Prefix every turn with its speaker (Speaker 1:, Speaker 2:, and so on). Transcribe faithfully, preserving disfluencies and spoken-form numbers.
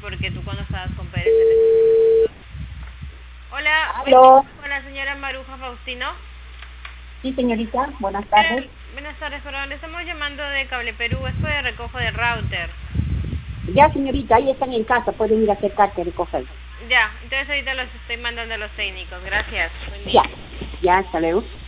Speaker 1: porque tú cuando estabas con Pérez... te- Hola,
Speaker 2: Aló.
Speaker 1: con la señora Maruja Faustino.
Speaker 2: Sí, señorita, buenas
Speaker 1: Eh,
Speaker 2: tardes.
Speaker 1: buenas tardes, perdón, le estamos llamando de Cable Perú, es por el recojo del router.
Speaker 2: Ya, señorita, ahí están en casa, pueden ir a acercarse a recoger.
Speaker 1: Ya, entonces ahorita los estoy mandando a los técnicos, gracias. Buen día.
Speaker 2: Ya, ya, hasta luego.